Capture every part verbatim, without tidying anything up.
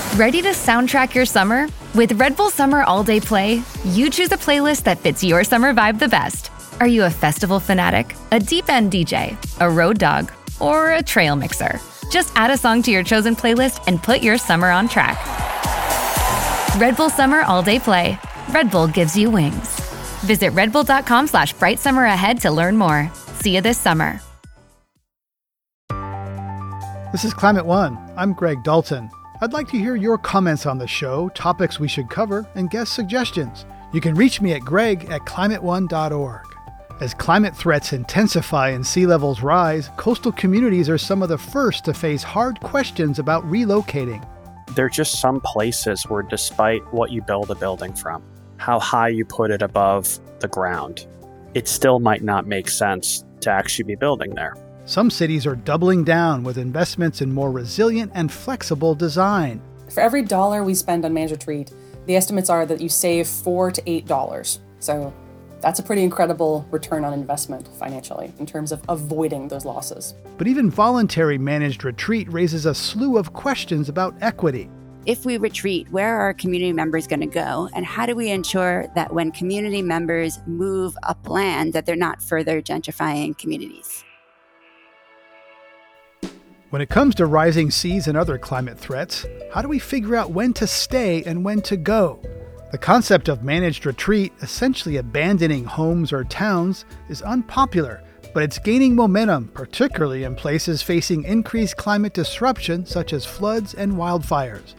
Ready to soundtrack your summer? With Red Bull Summer All Day Play, you choose a playlist that fits your summer vibe the best. Are you a festival fanatic, a deep end D J, a road dog, or a trail mixer? Just add a song to your chosen playlist and put your summer on track. Red Bull Summer All Day Play. Red Bull gives you wings. Visit redbull.com slash bright summer ahead to learn more. See you this summer. This is Climate One. I'm Greg Dalton. I'd like to hear your comments on the show, topics we should cover, and guest suggestions. You can reach me at greg at climate one dot org. As climate threats intensify and sea levels rise, coastal communities are some of the first to face hard questions about relocating. There are just some places where, despite what you build a building from, how high you put it above the ground, it still might not make sense to actually be building there. Some cities are doubling down with investments in more resilient and flexible design. For every dollar we spend on Managed Retreat, the estimates are that you save four to eight dollars. So that's a pretty incredible return on investment financially in terms of avoiding those losses. But even voluntary managed retreat raises a slew of questions about equity. If we retreat, where are our community members going to go? And how do we ensure that when community members move upland, that they're not further gentrifying communities? When it comes to rising seas and other climate threats, how do we figure out when to stay and when to go? The concept of managed retreat, essentially abandoning homes or towns, is unpopular, but it's gaining momentum, particularly in places facing increased climate disruption such as floods and wildfires.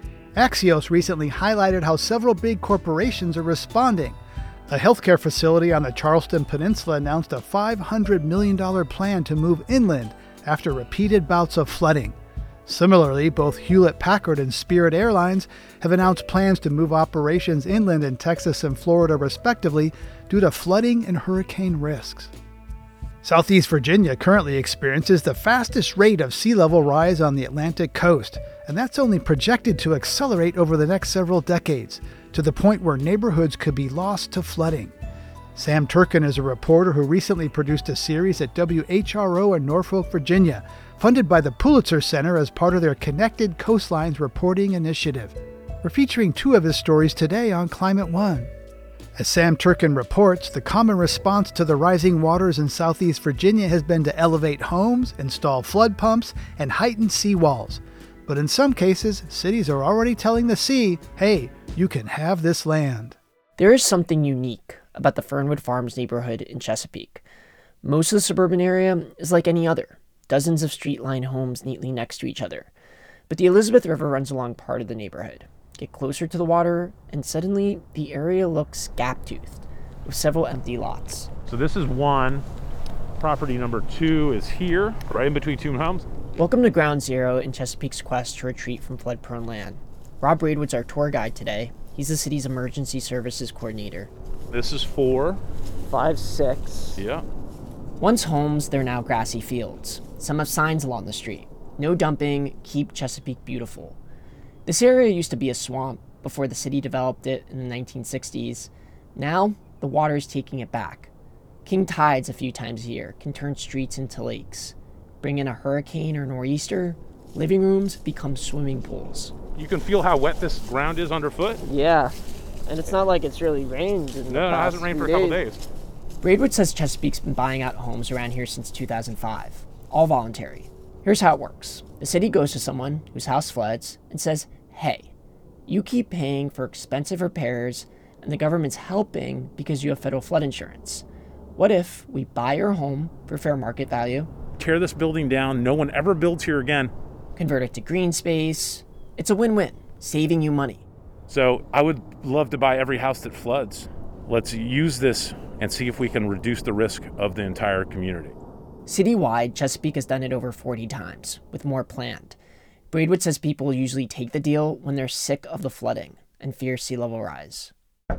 Axios recently highlighted how several big corporations are responding. A healthcare facility on the Charleston Peninsula announced a five hundred million dollars plan to move inland after repeated bouts of flooding. Similarly, both Hewlett-Packard and Spirit Airlines have announced plans to move operations inland in Texas and Florida respectively due to flooding and hurricane risks. Southeast Virginia currently experiences the fastest rate of sea level rise on the Atlantic coast, and that's only projected to accelerate over the next several decades, to the point where neighborhoods could be lost to flooding. Sam Turkin is a reporter who recently produced a series at W H R O in Norfolk, Virginia, funded by the Pulitzer Center as part of their Connected Coastlines reporting initiative. We're featuring two of his stories today on Climate One. As Sam Turkin reports, the common response to the rising waters in Southeast Virginia has been to elevate homes, install flood pumps, and heighten seawalls. But in some cases, cities are already telling the sea, hey, you can have this land. There is something unique about the Fernwood Farms neighborhood in Chesapeake. Most of the suburban area is like any other, dozens of street-lined homes neatly next to each other. But the Elizabeth River runs along part of the neighborhood. Get closer to the water, and suddenly the area looks gap-toothed, with several empty lots. So this is one. Property number two is here, right in between two homes. Welcome to Ground Zero in Chesapeake's quest to retreat from flood-prone land. Rob Braidwood's our tour guide today. He's the city's emergency services coordinator. This is four. Five, six. Yeah. Once homes, they're now grassy fields. Some have signs along the street. No dumping, keep Chesapeake beautiful. This area used to be a swamp before the city developed it in the nineteen sixties. Now, the water is taking it back. King tides a few times a year can turn streets into lakes. Bring in a hurricane or nor'easter, living rooms become swimming pools. You can feel how wet this ground is underfoot? Yeah, and it's not like it's really rained in the No, it past hasn't rained few for a couple days. days. Braidwood says Chesapeake's been buying out homes around here since two thousand five, all voluntary. Here's how it works. The city goes to someone whose house floods and says, hey, you keep paying for expensive repairs and the government's helping because you have federal flood insurance. What if we buy your home for fair market value? Tear this building down, no one ever builds here again. Convert it to green space. It's a win-win, saving you money. So I would love to buy every house that floods. Let's use this and see if we can reduce the risk of the entire community. Citywide, Chesapeake has done it over forty times, with more planned. Braidwood says people usually take the deal when they're sick of the flooding and fear sea level rise.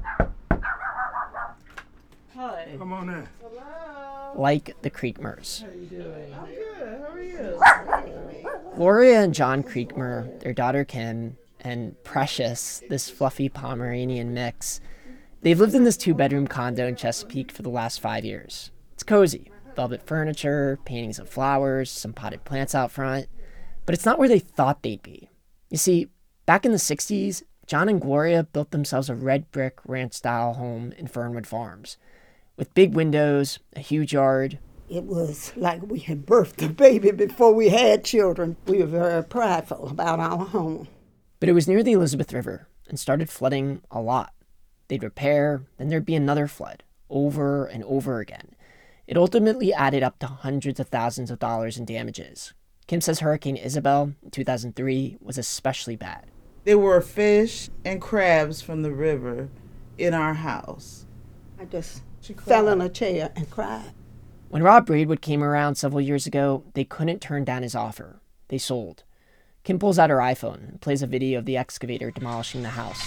Hi. Come on in. Hello. Like the Creekmers. How are you doing? I'm good. How are you? Gloria and John Creekmer, their daughter Kim, and Precious, this fluffy Pomeranian mix, they've lived in this two-bedroom condo in Chesapeake for the last five years. It's cozy. Velvet furniture, paintings of flowers, some potted plants out front. But it's not where they thought they'd be. You see, Back in the sixties, John and Gloria built themselves a red brick ranch-style home in Fernwood Farms, with big windows, a huge yard. It was like we had birthed a baby before we had children. We were very prideful about our home. But it was near the Elizabeth River and started flooding a lot. They'd repair, then there'd be another flood, over and over again. It ultimately added up to hundreds of thousands of dollars in damages. Kim says Hurricane Isabel in two thousand three was especially bad. There were fish and crabs from the river in our house. I just fell in a chair and cried. When Rob Braidwood came around several years ago, they couldn't turn down his offer. They sold. Kim pulls out her iPhone and plays a video of the excavator demolishing the house.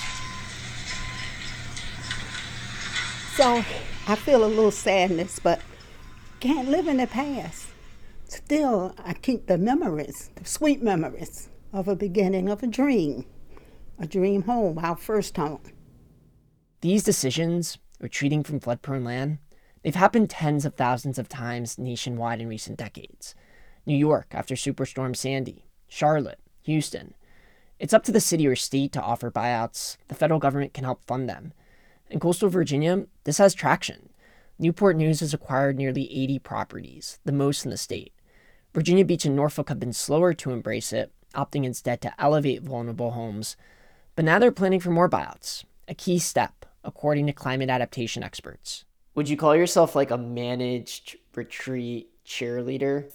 So I feel a little sadness, but can't live in the past. Still, I keep the memories, the sweet memories of a beginning of a dream, a dream home, our first home. These decisions, retreating from flood-prone land, they've happened tens of thousands of times nationwide in recent decades. New York after Superstorm Sandy, Charlotte, Houston. It's up to the city or state to offer buyouts. The federal government can help fund them. In coastal Virginia, this has traction. Newport News has acquired nearly eighty properties, the most in the state. Virginia Beach and Norfolk have been slower to embrace it, opting instead to elevate vulnerable homes. But now they're planning for more buyouts, a key step, according to climate adaptation experts. Would you call yourself like a managed retreat cheerleader?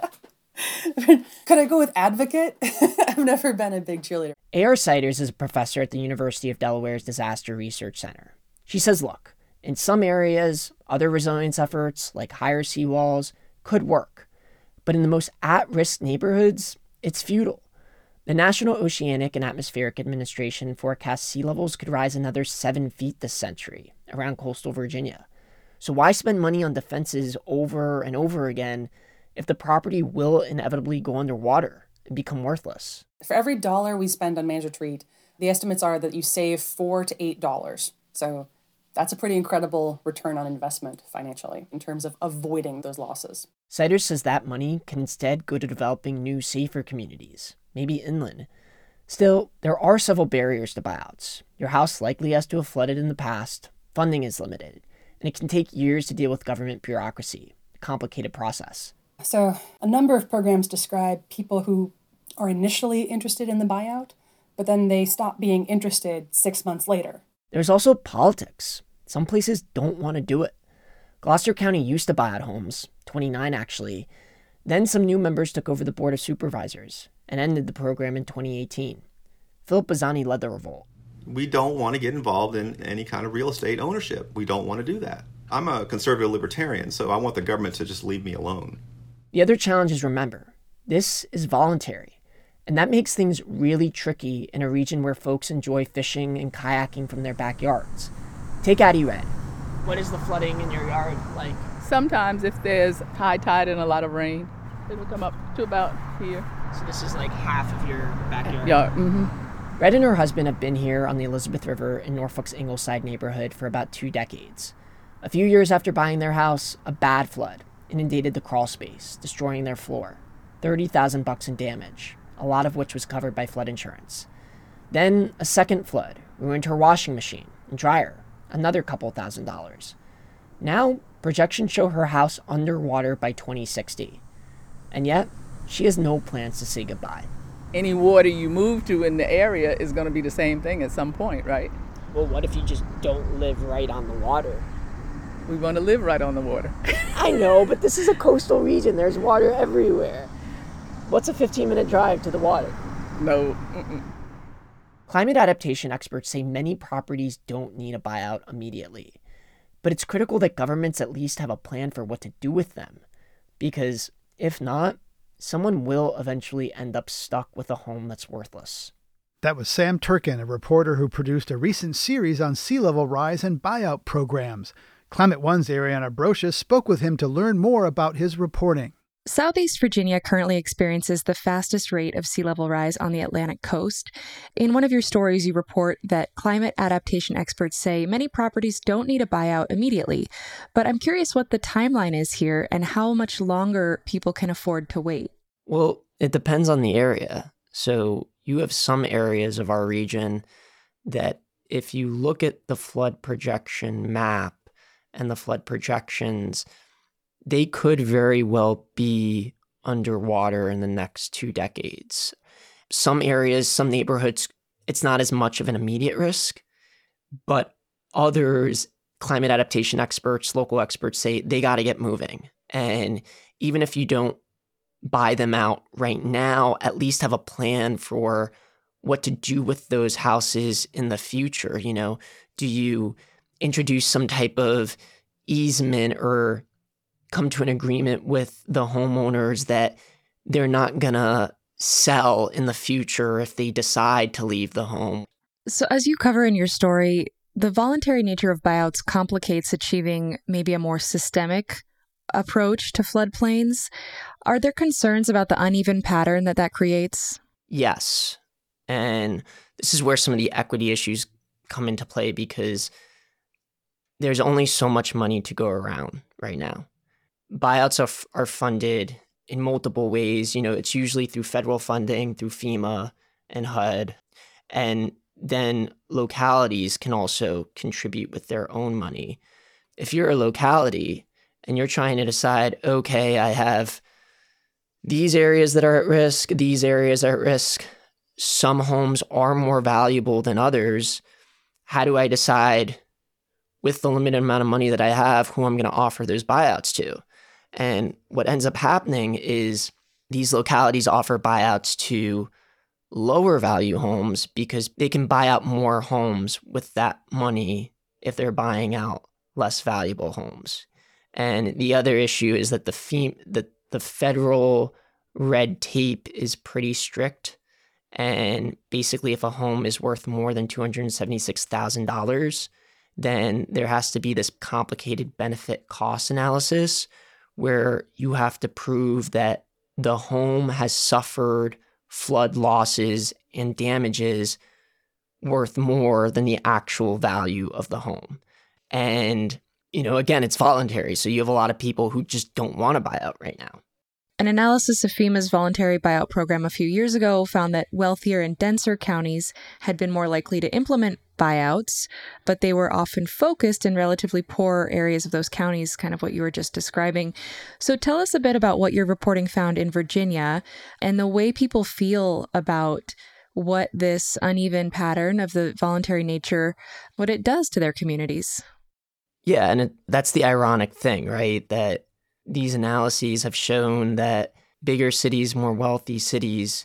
Could I go with advocate? I've never been a big cheerleader. A R Siders is a professor at the University of Delaware's Disaster Research Center. She says, look, in some areas, other resilience efforts like higher seawalls could work. But in the most at-risk neighborhoods, it's futile. The National Oceanic and Atmospheric Administration forecasts sea levels could rise another seven feet this century around coastal Virginia. So why spend money on defenses over and over again if the property will inevitably go underwater and become worthless? For every dollar we spend on managed retreat, the estimates are that you save four to eight dollars. So that's a pretty incredible return on investment financially in terms of avoiding those losses. Siders says that money can instead go to developing new, safer communities, maybe inland. Still, there are several barriers to buyouts. Your house likely has to have flooded in the past, funding is limited, and it can take years to deal with government bureaucracy, a complicated process. So a number of programs describe people who are initially interested in the buyout, but then they stop being interested six months later. There's also politics. Some places don't want to do it. Gloucester County used to buy out homes, twenty-nine actually. Then some new members took over the Board of Supervisors and ended the program in twenty eighteen. Philip Bazzani led the revolt. We don't want to get involved in any kind of real estate ownership. We don't want to do that. I'm a conservative libertarian, so I want the government to just leave me alone. The other challenge is, remember, this is voluntary. And that makes things really tricky in a region where folks enjoy fishing and kayaking from their backyards. Take Addie Red. What is the flooding in your yard like? Sometimes if there's high tide and a lot of rain, it'll come up to about here. So this is like half of your backyard? Yeah. Mm-hmm. Red and her husband have been here on the Elizabeth River in Norfolk's Ingleside neighborhood for about two decades. A few years after buying their house, a bad flood inundated the crawl space, destroying their floor. thirty thousand bucks in damage, a lot of which was covered by flood insurance. Then a second flood ruined her washing machine and dryer, another couple thousand dollars. Now, projections show her house underwater by twenty sixty. And yet, she has no plans to say goodbye. Any water you move to in the area is going to be the same thing at some point, right? Well, what if you just don't live right on the water? We want to live right on the water. I know, but this is a coastal region. There's water everywhere. What's a fifteen-minute drive to the water? No. Mm-mm. Climate adaptation experts say many properties don't need a buyout immediately. But it's critical that governments at least have a plan for what to do with them. Because if not, someone will eventually end up stuck with a home that's worthless. That was Sam Turkin, a reporter who produced a recent series on sea level rise and buyout programs. Climate One's Ariana Brocious spoke with him to learn more about his reporting. Southeast Virginia currently experiences the fastest rate of sea level rise on the Atlantic coast. In one of your stories, you report that climate adaptation experts say many properties don't need a buyout immediately. But I'm curious what the timeline is here and how much longer people can afford to wait. Well, it depends on the area. So You have some areas of our region that if you look at the flood projection map and the flood projections, they could very well be underwater in the next two decades. Some areas, some neighborhoods, it's not as much of an immediate risk, but others, climate adaptation experts, local experts say they got to get moving. And even if you don't buy them out right now, at least have a plan for what to do with those houses in the future. You know, do you introduce some type of easement or come to an agreement with the homeowners that they're not gonna sell in the future if they decide to leave the home? So as you cover in your story, the voluntary nature of buyouts complicates achieving maybe a more systemic approach to floodplains. Are there concerns about the uneven pattern that that creates? Yes. And this is where some of the equity issues come into play, because there's only so much money to go around right now. Buyouts are, are funded in multiple ways. You know, it's usually through federal funding, through FEMA and H U D. And then localities can also contribute with their own money. If you're a locality and you're trying to decide, okay, I have these areas that are at risk, these areas are at risk, some homes are more valuable than others, how do I decide with the limited amount of money that I have who I'm going to offer those buyouts to? And what ends up happening is these localities offer buyouts to lower value homes because they can buy out more homes with that money if they're buying out less valuable homes. And the other issue is that the fee, the, the federal red tape is pretty strict. And basically, if a home is worth more than two hundred seventy-six thousand dollars, then there has to be this complicated benefit cost analysis where you have to prove that the home has suffered flood losses and damages worth more than the actual value of the home. And, you know, again, it's voluntary. So you have a lot of people who just don't want to buy out right now. An analysis of FEMA's voluntary buyout program a few years ago found that wealthier and denser counties had been more likely to implement buyouts, but they were often focused in relatively poor areas of those counties, kind of what you were just describing. So tell us a bit about what your reporting found in Virginia and the way people feel about what this uneven pattern of the voluntary nature, what it does to their communities. Yeah, and it, that's the ironic thing, right? That these analyses have shown that bigger cities, more wealthy cities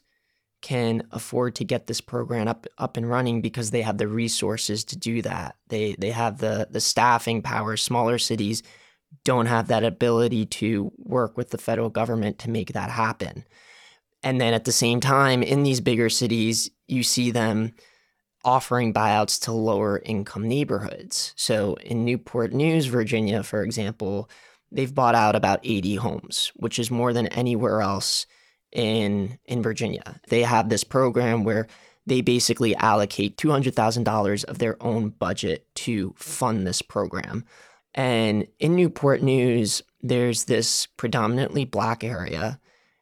can afford to get this program up up and running because they have the resources to do that. They they have the the staffing power. Smaller cities don't have that ability to work with the federal government to make that happen. And then at the same time, in these bigger cities, you see them offering buyouts to lower income neighborhoods. So in Newport News, Virginia, for example, they've bought out about eighty homes, which is more than anywhere else in in Virginia. They have this program where they basically allocate two hundred thousand dollars of their own budget to fund this program. And in Newport News, there's this predominantly Black area,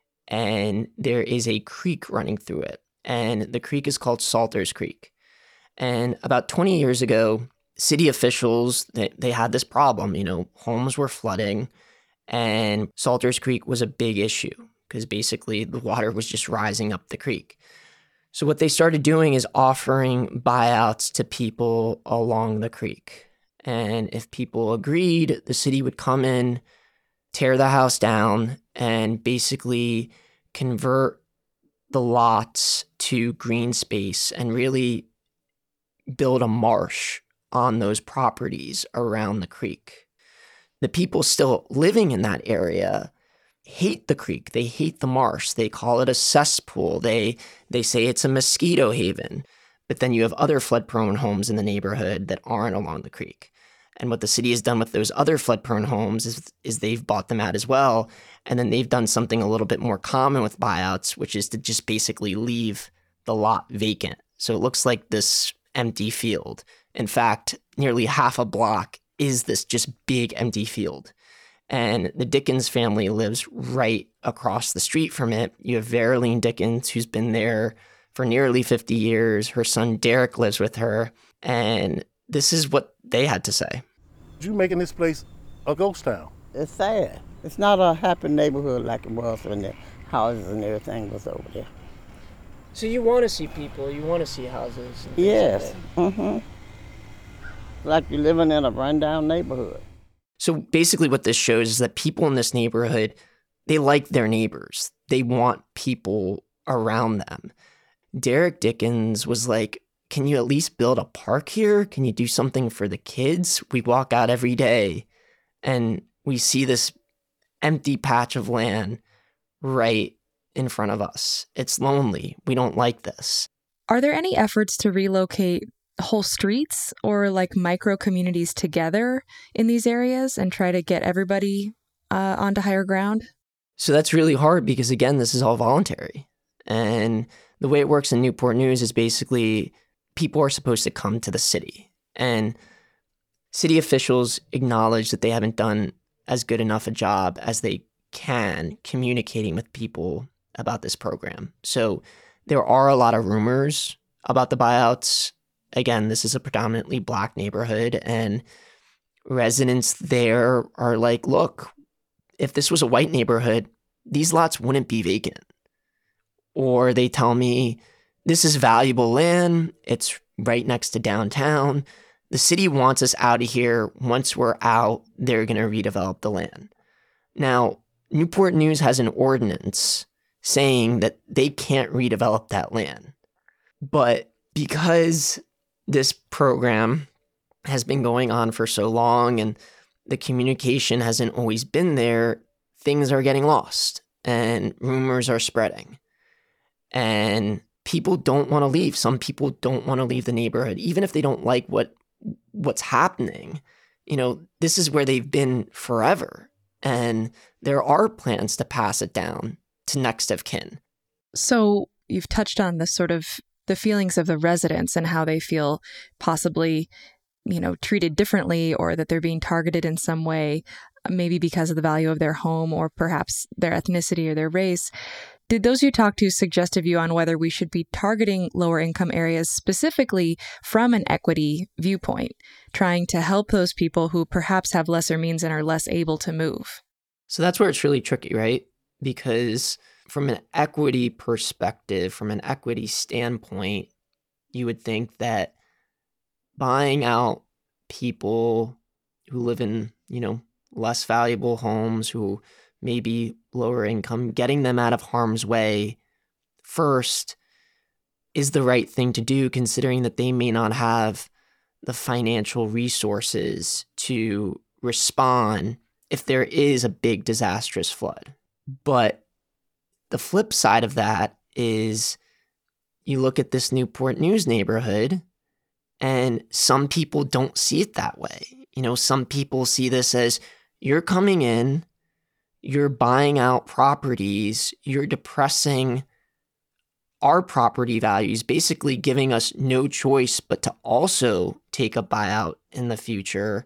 and there is a creek running through it. And the creek is called Salters Creek. And about twenty years ago, city officials, they, they had this problem. You know, homes were flooding, and Salters Creek was a big issue because basically the water was just rising up the creek. So what they started doing is offering buyouts to people along the creek. And if people agreed, the city would come in, tear the house down, and basically convert the lots to green space and really build a marsh on those properties around the creek. The people still living in that area hate the creek. They hate the marsh. They call it a cesspool. They they say it's a mosquito haven. But then you have other flood-prone homes in the neighborhood that aren't along the creek. And what the city has done with those other flood-prone homes is, is they've bought them out as well. And then they've done something a little bit more common with buyouts, which is to just basically leave the lot vacant. So it looks like this empty field. In fact, nearly half a block is this just big empty field. And the Dickens family lives right across the street from it. You have Verilene Dickens, who's been there for nearly fifty years. Her son Derek lives with her, and this is what they had to say. You making this place a ghost town? It's sad. It's not a happy neighborhood like it was when the houses and everything was over there. So you want to see people, you want to see houses? Yes. Like mm-hmm. Like you're living in a rundown neighborhood. So basically what this shows is that people in this neighborhood, they like their neighbors. They want people around them. Derek Dickens was like, can you at least build a park here? Can you do something for the kids? We walk out every day and we see this empty patch of land right in front of us. It's lonely. We don't like this. Are there any efforts to relocate whole streets or like micro communities together in these areas and try to get everybody uh, onto higher ground? So that's really hard because, again, this is all voluntary. And the way it works in Newport News is basically people are supposed to come to the city. And city officials acknowledge that they haven't done as good enough a job as they can communicating with people about this program. So there are a lot of rumors about the buyouts. Again, this is a predominantly Black neighborhood, and residents there are like, look, if this was a white neighborhood, these lots wouldn't be vacant. Or they tell me, this is valuable land. It's right next to downtown. The city wants us out of here. Once we're out, they're going to redevelop the land. Now, Newport News has an ordinance saying that they can't redevelop that land. But because this program has been going on for so long and the communication hasn't always been there, things are getting lost and rumors are spreading. And people don't want to leave. Some people don't want to leave the neighborhood, even if they don't like what what's happening. You know, this is where they've been forever. And there are plans to pass it down to next of kin. So you've touched on the sort of the feelings of the residents and how they feel possibly, you know, treated differently or that they're being targeted in some way, maybe because of the value of their home or perhaps their ethnicity or their race. Did those you talked to suggest a view on whether we should be targeting lower income areas specifically from an equity viewpoint, trying to help those people who perhaps have lesser means and are less able to move? So that's where it's really tricky, right? Because from an equity perspective, from an equity standpoint, you would think that buying out people who live in, you know, less valuable homes, who maybe lower income, getting them out of harm's way first is the right thing to do, considering that they may not have the financial resources to respond if there is a big disastrous flood. But the flip side of that is you look at this Newport News neighborhood and some people don't see it that way. You know, some people see this as you're coming in, you're buying out properties, you're depressing our property values, basically giving us no choice but to also take a buyout in the future.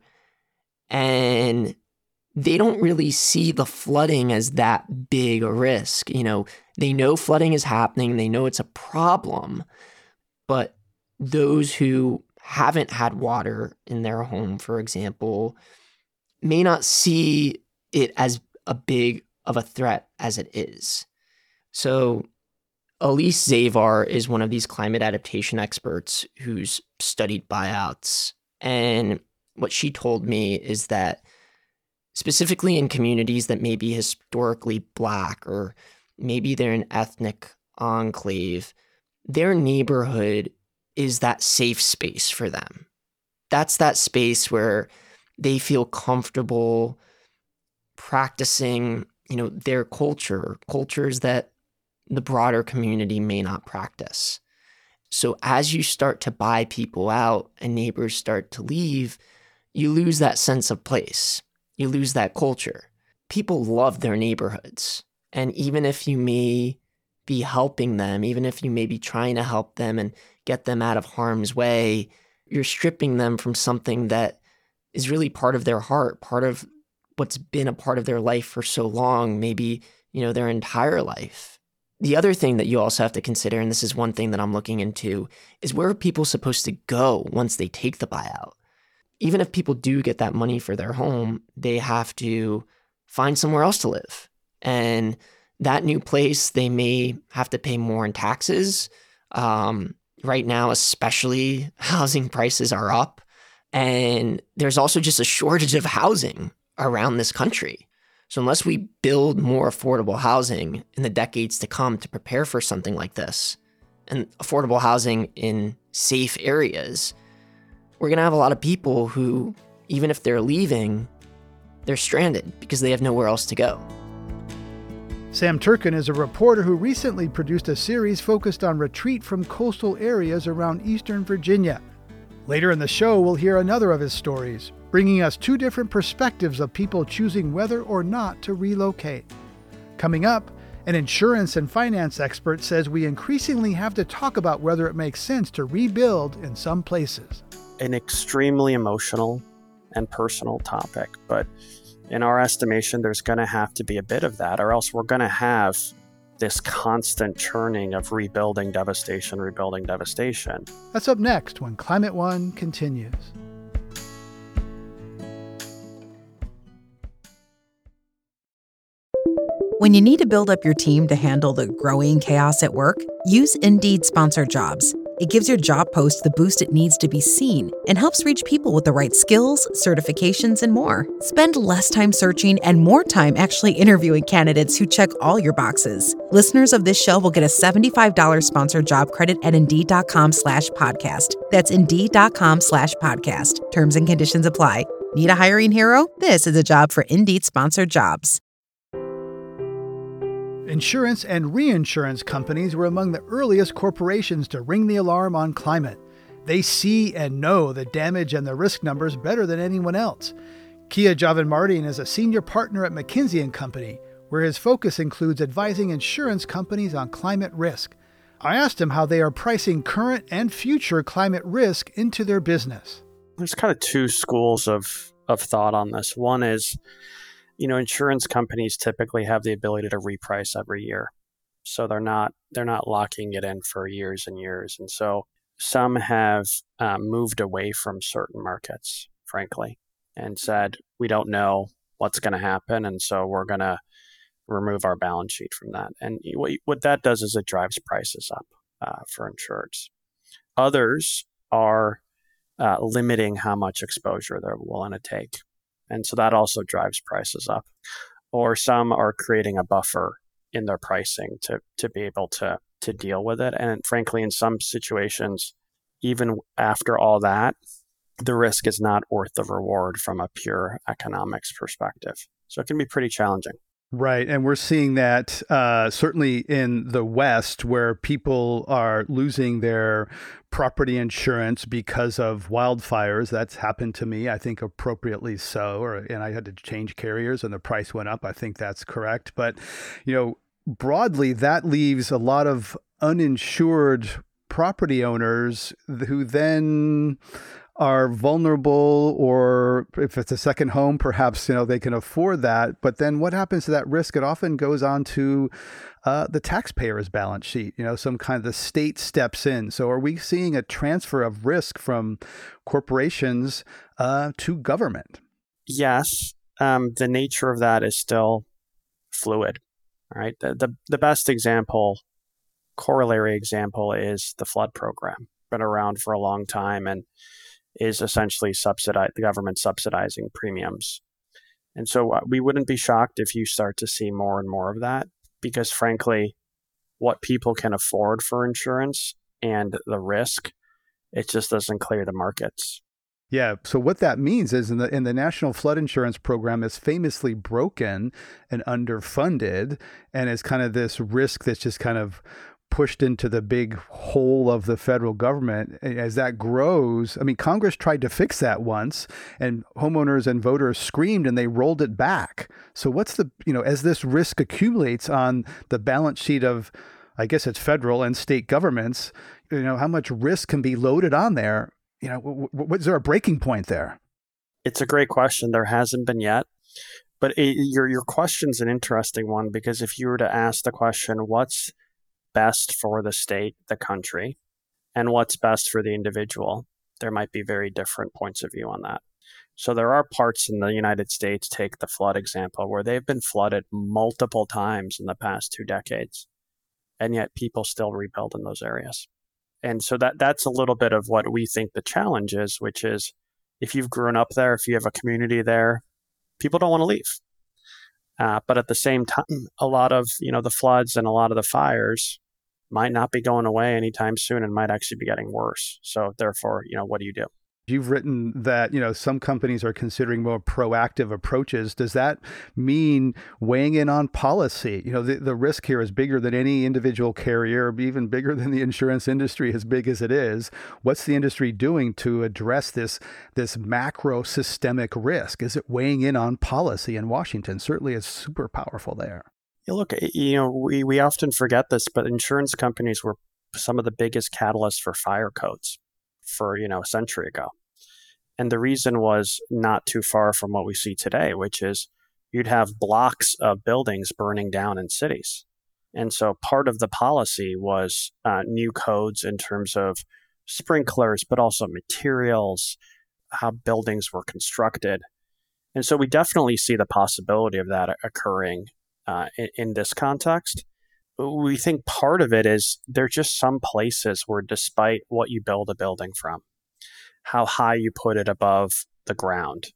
And they don't really see the flooding as that big a risk. You know, they know flooding is happening, they know it's a problem, but those who haven't had water in their home, for example, may not see it as a big of a threat as it is. So Elise Zavar is one of these climate adaptation experts who's studied buyouts. And what she told me is that specifically in communities that may be historically Black or maybe they're an ethnic enclave, their neighborhood is that safe space for them. That's that space where they feel comfortable practicing, you know, their culture, cultures that the broader community may not practice. So as you start to buy people out and neighbors start to leave, you lose that sense of place. You lose that culture. People love their neighborhoods. And even if you may be helping them, even if you may be trying to help them and get them out of harm's way, you're stripping them from something that is really part of their heart, part of what's been a part of their life for so long, maybe, you know, their entire life. The other thing that you also have to consider, and this is one thing that I'm looking into, is where are people supposed to go once they take the buyout? Even if people do get that money for their home, they have to find somewhere else to live. And that new place, they may have to pay more in taxes. Um, right now, especially, housing prices are up. And there's also just a shortage of housing around this country. So unless we build more affordable housing in the decades to come to prepare for something like this, and affordable housing in safe areas, we're going to have a lot of people who, even if they're leaving, they're stranded because they have nowhere else to go. Sam Turkin is a reporter who recently produced a series focused on retreat from coastal areas around Eastern Virginia. Later in the show, we'll hear another of his stories, bringing us two different perspectives of people choosing whether or not to relocate. Coming up, an insurance and finance expert says we increasingly have to talk about whether it makes sense to rebuild in some places. An extremely emotional and personal topic, but in our estimation, there's going to have to be a bit of that, or else we're going to have this constant churning of rebuilding devastation, rebuilding devastation. That's up next when Climate One continues. When you need to build up your team to handle the growing chaos at work, use Indeed Sponsored Jobs. It gives your job post the boost it needs to be seen and helps reach people with the right skills, certifications, and more. Spend less time searching and more time actually interviewing candidates who check all your boxes. Listeners of this show will get a seventy-five dollars sponsored job credit at Indeed.com slash podcast. That's Indeed.com slash podcast. Terms and conditions apply. Need a hiring hero? This is a job for Indeed Sponsored Jobs. Insurance and reinsurance companies were among the earliest corporations to ring the alarm on climate. They see and know the damage and the risk numbers better than anyone else. Kia Javanmardian is a senior partner at McKinsey and Company, where his focus includes advising insurance companies on climate risk. I asked him how they are pricing current and future climate risk into their business. There's kind of two schools of, of thought on this. One is, you know, insurance companies typically have the ability to reprice every year. So they're not they're not locking it in for years and years. And so some have um, moved away from certain markets, frankly, and said, we don't know what's going to happen. And so we're going to remove our balance sheet from that. And what, what that does is it drives prices up uh, for insureds. Others are uh, limiting how much exposure they're willing to take. And so that also drives prices up. Or some are creating a buffer in their pricing to to be able to to deal with it. And frankly, in some situations, even after all that, the risk is not worth the reward from a pure economics perspective. So it can be pretty challenging. Right. And we're seeing that uh, certainly in the West, where people are losing their property insurance because of wildfires. That's happened to me, I think appropriately so. Or, and I had to change carriers and the price went up. I think that's correct. But, you know, broadly, that leaves a lot of uninsured property owners who then are vulnerable, or if it's a second home, perhaps, you know, they can afford that. But then what happens to that risk? It often goes on to uh, the taxpayer's balance sheet. You know, some kind of the state steps in. So are we seeing a transfer of risk from corporations uh, to government? Yes. Um, the nature of that is still fluid, right? The, the, the best example, corollary example, is the flood program. Been around for a long time and is essentially subsidized, the government subsidizing premiums. And so uh, we wouldn't be shocked if you start to see more and more of that, because frankly, what people can afford for insurance and the risk, it just doesn't clear the markets. Yeah. So what that means is in the in the National Flood Insurance Program is famously broken and underfunded, and is kind of this risk that's just kind of pushed into the big hole of the federal government. As that grows, I mean, Congress tried to fix that once, and homeowners and voters screamed and they rolled it back. So what's the, you know, as this risk accumulates on the balance sheet of, I guess it's federal and state governments, you know, how much risk can be loaded on there? You know, w- w- is there a breaking point there? It's a great question. There hasn't been yet. But it, your your question's an interesting one, because if you were to ask the question, what's best for the state, the country, and what's best for the individual. There might be very different points of view on that. So there are parts in the United States, take the flood example, where they've been flooded multiple times in the past two decades, and yet people still rebuild in those areas. And so that that's a little bit of what we think the challenge is, which is if you've grown up there, if you have a community there, people don't want to leave. Uh, but at the same time, a lot of, you know, the floods and a lot of the fires might not be going away anytime soon and might actually be getting worse. So therefore, you know, what do you do? You've written that, you know, some companies are considering more proactive approaches. Does that mean weighing in on policy? You know, the, the risk here is bigger than any individual carrier, even bigger than the insurance industry, as big as it is. What's the industry doing to address this, this macro systemic risk? Is it weighing in on policy in Washington? Certainly it's super powerful there. Yeah, look, you know, we, we often forget this, but insurance companies were some of the biggest catalysts for fire codes for, you know, a century ago. And the reason was not too far from what we see today, which is you'd have blocks of buildings burning down in cities. And so part of the policy was uh, new codes in terms of sprinklers, but also materials, how buildings were constructed. And so we definitely see the possibility of that occurring uh, in, in this context. We think part of it is there are just some places where, despite what you build a building from, how high you put it above the ground,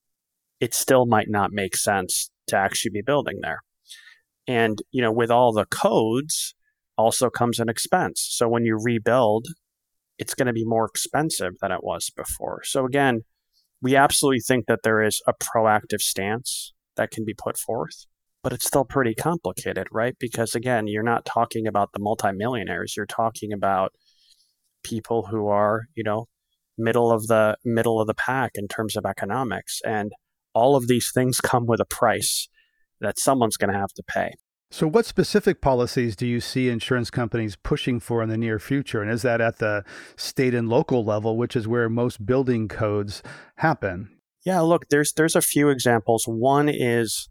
it still might not make sense to actually be building there. And, you know, with all the codes also comes an expense. So when you rebuild, it's going to be more expensive than it was before. So again, we absolutely think that there is a proactive stance that can be put forth. But it's still pretty complicated, right? Because again, you're not talking about the multimillionaires. You're talking about people who are, you know, middle of the middle of the pack in terms of economics. And all of these things come with a price that someone's going to have to pay. So what specific policies do you see insurance companies pushing for in the near future? And is that at the state and local level, which is where most building codes happen? Yeah, look, there's there's a few examples. One is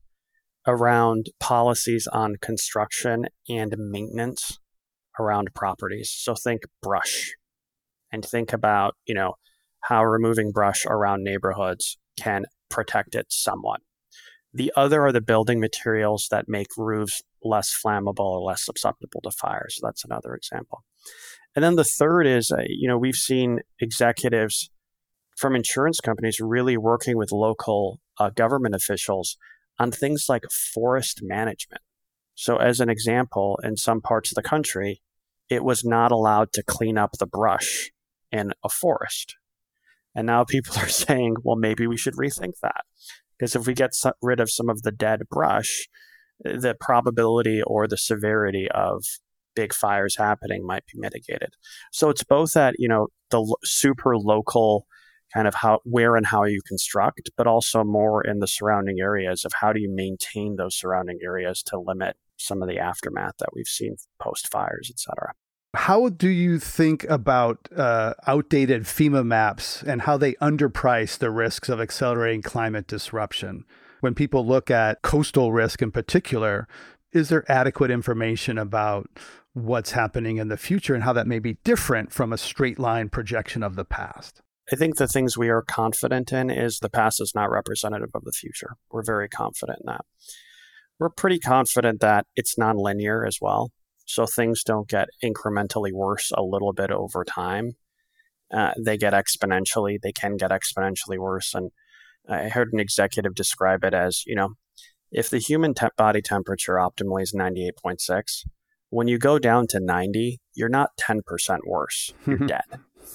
around policies on construction and maintenance around properties. So think brush, and think about, you know, how removing brush around neighborhoods can protect it somewhat. The other are the building materials that make roofs less flammable or less susceptible to fire. So that's another example. And then the third is, uh, you know, we've seen executives from insurance companies really working with local uh, government officials on things like forest management. So as an example, in some parts of the country, it was not allowed to clean up the brush in a forest. And now people are saying, well, maybe we should rethink that. Because if we get rid of some of the dead brush, the probability or the severity of big fires happening might be mitigated. So it's both at, you know, the super local kind of how, where and how you construct, but also more in the surrounding areas of how do you maintain those surrounding areas to limit some of the aftermath that we've seen post fires, et cetera. How do you think about uh, outdated FEMA maps and how they underprice the risks of accelerating climate disruption? When people look at coastal risk in particular, is there adequate information about what's happening in the future and how that may be different from a straight line projection of the past? I think the things we are confident in is the past is not representative of the future. We're very confident in that. We're pretty confident that it's nonlinear as well. So things don't get incrementally worse a little bit over time. Uh, they get exponentially, they can get exponentially worse. And I heard an executive describe it as, you know, if the human te- body temperature optimally is ninety-eight point six, when you go down to ninety, you're not ten percent worse, you're dead.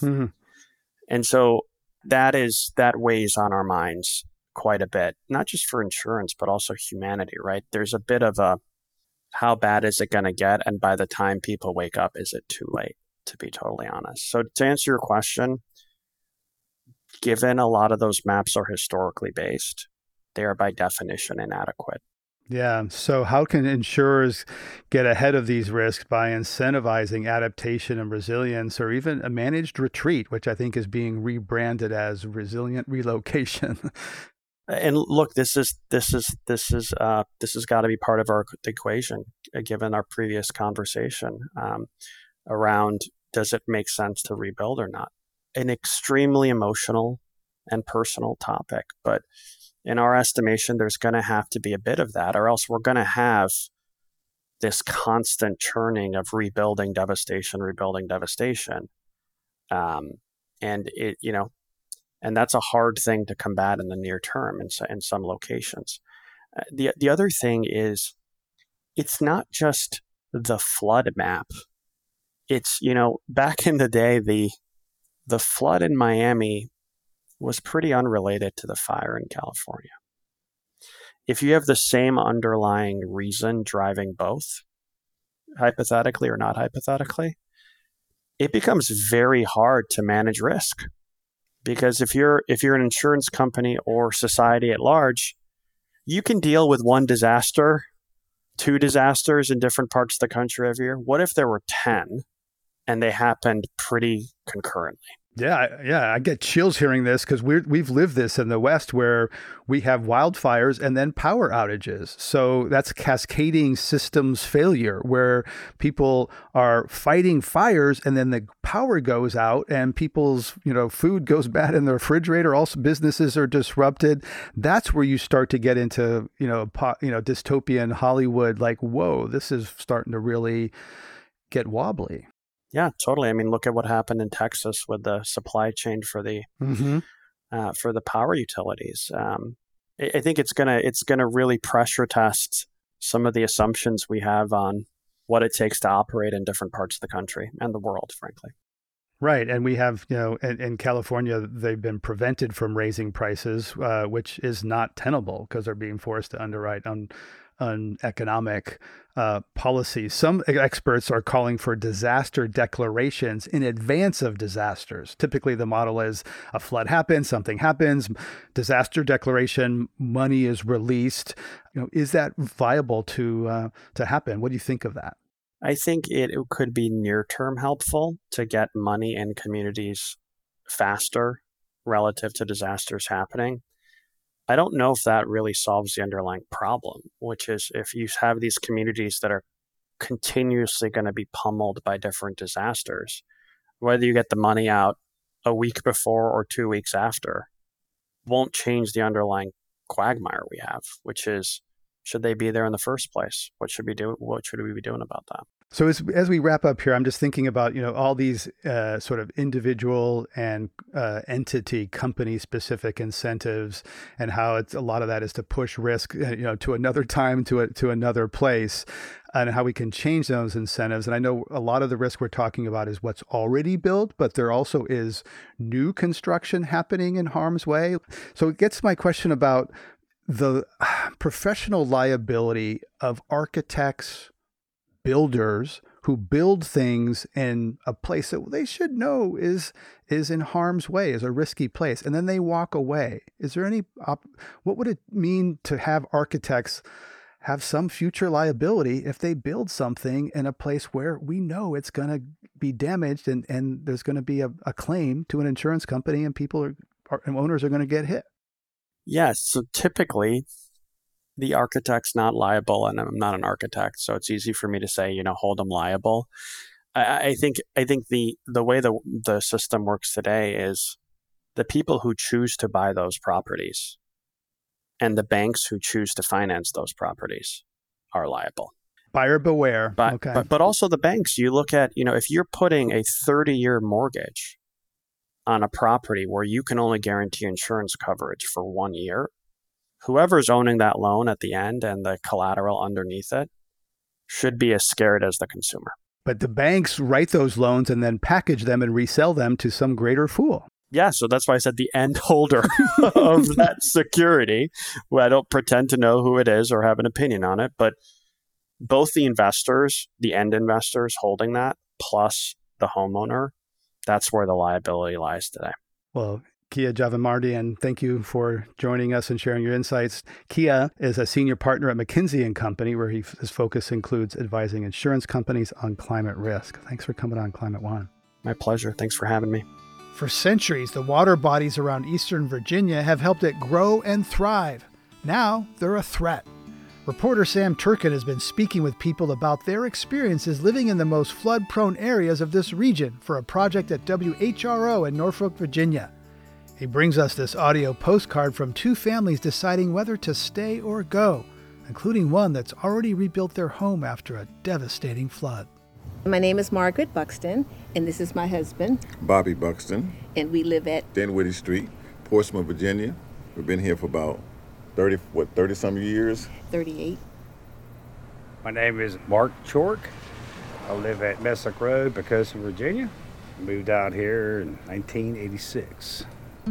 And so that is, that weighs on our minds quite a bit, not just for insurance, but also humanity, right? There's a bit of a, how bad is it going to get? And by the time people wake up, is it too late, to be totally honest? So to answer your question, given a lot of those maps are historically based, they are by definition inadequate. Yeah. So how can insurers get ahead of these risks by incentivizing adaptation and resilience, or even a managed retreat, which I think is being rebranded as resilient relocation? And look, this is this is this is uh, this has got to be part of our equation, given our previous conversation um, around does it make sense to rebuild or not? An extremely emotional and personal topic, but in our estimation, there's going to have to be a bit of that, or else we're going to have this constant churning of rebuilding devastation, rebuilding devastation, um, and it you know. And that's a hard thing to combat in the near term in, in some locations. Uh, the the other thing is, it's not just the flood map. It's, you know, back in the day, the the flood in Miami was pretty unrelated to the fire in California. If you have the same underlying reason driving both, hypothetically or not hypothetically, it becomes very hard to manage risk. Because if you're if you're an insurance company or society at large, you can deal with one disaster, two disasters in different parts of the country every year. What if there were ten and they happened pretty concurrently? Yeah, yeah, I get chills hearing this because we're we've lived this in the West where we have wildfires and then power outages. So that's cascading systems failure where people are fighting fires and then the power goes out and people's, you know, food goes bad in the refrigerator. Also, businesses are disrupted. That's where you start to get into, you know, po- you know, dystopian Hollywood. Like, whoa, this is starting to really get wobbly. Yeah, totally. I mean, look at what happened in Texas with the supply chain for the mm-hmm. uh, for the power utilities. Um, I, I think it's gonna it's gonna really pressure test some of the assumptions we have on what it takes to operate in different parts of the country and the world, frankly. Right. And we have, you know, in, in California, they've been prevented from raising prices, uh, which is not tenable because they're being forced to underwrite on on economic uh, policy. Some experts are calling for disaster declarations in advance of disasters. Typically, the model is a flood happens, something happens, disaster declaration, money is released. You know, is that viable to uh, to happen? What do you think of that? I think it, it could be near-term helpful to get money in communities faster relative to disasters happening. I don't know if that really solves the underlying problem, which is if you have these communities that are continuously going to be pummeled by different disasters, whether you get the money out a week before or two weeks after, won't change the underlying quagmire we have, which is, should they be there in the first place? What should we do? What should we be doing about that? So as as we wrap up here, I'm just thinking about, you know, all these uh, sort of individual and uh, entity company specific incentives and how it's a lot of that is to push risk, you know, to another time, to a, to another place, and how we can change those incentives. And I know a lot of the risk we're talking about is what's already built, but there also is new construction happening in harm's way. So it gets to my question about the professional liability of architects, builders who build things in a place that they should know is is in harm's way, is a risky place, and then they walk away. Is there any op- what would it mean to have architects have some future liability if they build something in a place where we know it's going to be damaged and and there's going to be a, a claim to an insurance company and people are, are and owners are going to get hit? Yes. So typically, the architect's not liable, and I'm not an architect, so it's easy for me to say, you know, hold them liable. I, I think I think the the way the the system works today is the people who choose to buy those properties and the banks who choose to finance those properties are liable. Buyer beware. But, okay. but but also the banks. You look at, you know, if you're putting a thirty-year mortgage on a property where you can only guarantee insurance coverage for one year, whoever's owning that loan at the end and the collateral underneath it should be as scared as the consumer. But the banks write those loans and then package them and resell them to some greater fool. Yeah, so that's why I said the end holder of that security. Well, I don't pretend to know who it is or have an opinion on it, but both the investors, the end investors holding that, plus the homeowner, that's where the liability lies today. Well, Kia Javamardian, thank you for joining us and sharing your insights. Kia is a senior partner at McKinsey and Company, where he, his focus includes advising insurance companies on climate risk. Thanks for coming on Climate One. My pleasure. Thanks for having me. For centuries, the water bodies around eastern Virginia have helped it grow and thrive. Now, they're a threat. Reporter Sam Turkin has been speaking with people about their experiences living in the most flood-prone areas of this region for a project at W H R O in Norfolk, Virginia. He brings us this audio postcard from two families deciding whether to stay or go, including one that's already rebuilt their home after a devastating flood. My name is Margaret Buxton, and this is my husband, Bobby Buxton. And we live at Dinwiddie Street, Portsmouth, Virginia. We've been here for about thirty, what, thirty-some years? thirty-eight. My name is Mark Chork. I live at Messick Road, Poquoson, Virginia. Moved out here in nineteen eighty-six.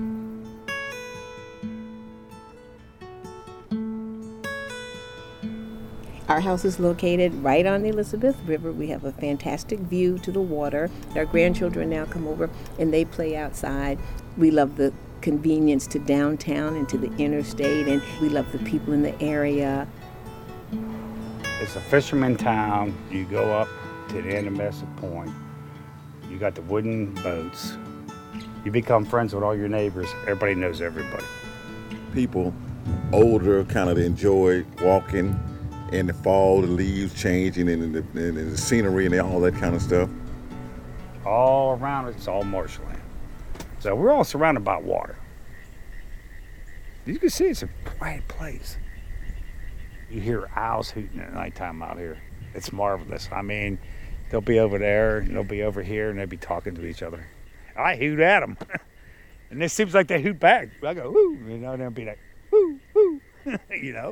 Our house is located right on the Elizabeth River. We have a fantastic view to the water. Our grandchildren now come over and they play outside. We love the convenience to downtown and to the interstate, and we love the people in the area. It's a fisherman town. You go up to the end of Messick Point. You got the wooden boats. You become friends with all your neighbors. Everybody knows everybody. People older kind of enjoy walking in the fall, the leaves changing and the, and the scenery and all that kind of stuff. All around it's all marshland. So we're all surrounded by water. You can see it's a quiet place. You hear owls hooting at nighttime out here. It's marvelous. I mean, they'll be over there and they'll be over here and they'll be talking to each other. I hoot at them. And it seems like they hoot back. I go, whoo, you know, and they'll be like, whoo, whoo, you know.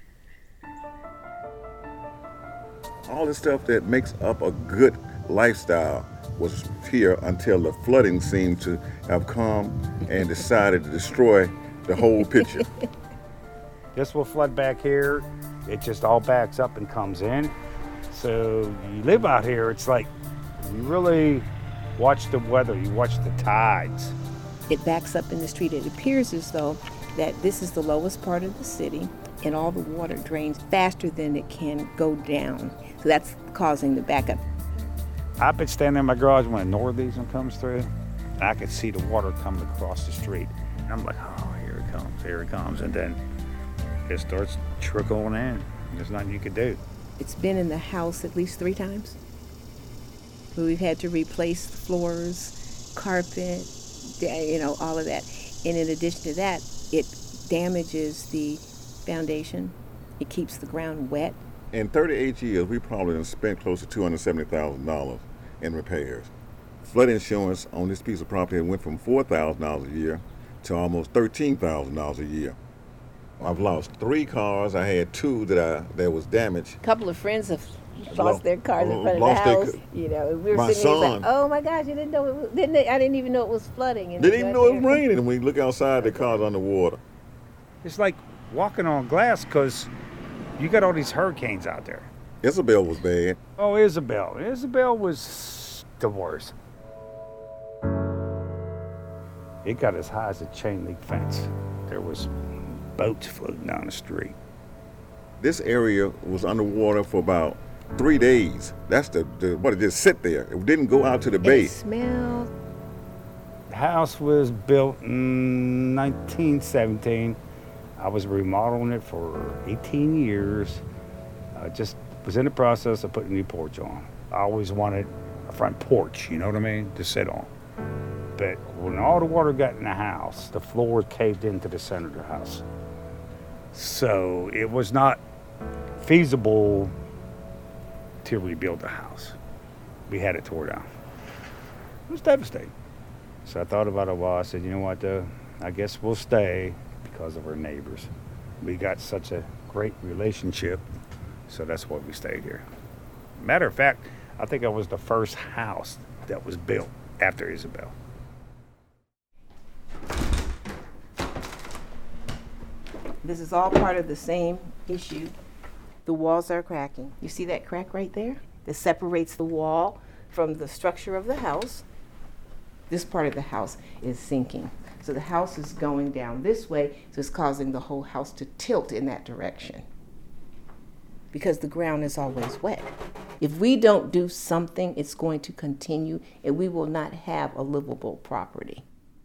All the stuff that makes up a good lifestyle was here until the flooding seemed to have come and decided to destroy the whole picture. This will flood back here. It just all backs up and comes in. So you live out here, it's like you really watch the weather, you watch the tides. It backs up in the street. It appears as though that this is the lowest part of the city and all the water drains faster than it can go down. So that's causing the backup. I've been standing in my garage when a northeaster comes through, and I could see the water coming across the street. And I'm like, oh, here it comes, here it comes. And then it starts trickling in. There's nothing you could do. It's been in the house at least three times. We've had to replace floors, carpet, you know, all of that. And in addition to that, it damages the foundation. It keeps the ground wet. In thirty-eight years, we probably have spent close to two hundred seventy thousand dollars in repairs. Flood insurance on this piece of property went from four thousand dollars a year to almost thirteen thousand dollars a year. I've lost three cars. I had two that I that was damaged. A couple of friends have lost Lost- their cars in front of the lost their house. ca- You know, and we were My sitting there son. like, oh my gosh, you didn't know it was, didn't they, I didn't even know it was flooding. And Didn't it's even right know it was there. raining, and when you look outside, the car's underwater. It's like walking on glass because you got all these hurricanes out there. Isabel was bad. Oh, Isabel. Isabel was the worst. It got as high as a chain link fence. There was boats floating down the street. This area was underwater for about three days. That's the, the what it just sit there. It didn't go out to the bay. It smelled. The house was built in nineteen seventeen. I was remodeling it for eighteen years. I just was in the process of putting a new porch on. I always wanted a front porch, you know what I mean, to sit on. But when all the water got in the house, the floor caved into the center of the house. So it was not feasible to rebuild the house. We had it tore down. It was devastating. So I thought about it a while. I said, you know what, though? I guess we'll stay because of our neighbors. We got such a great relationship, so that's why we stayed here. Matter of fact, I think I was the first house that was built after Isabel. This is all part of the same issue. The walls are cracking. You see that crack right there? That separates the wall from the structure of the house. This part of the house is sinking. So the house is going down this way, so it's causing the whole house to tilt in that direction because the ground is always wet. If we don't do something, it's going to continue, and we will not have a livable property.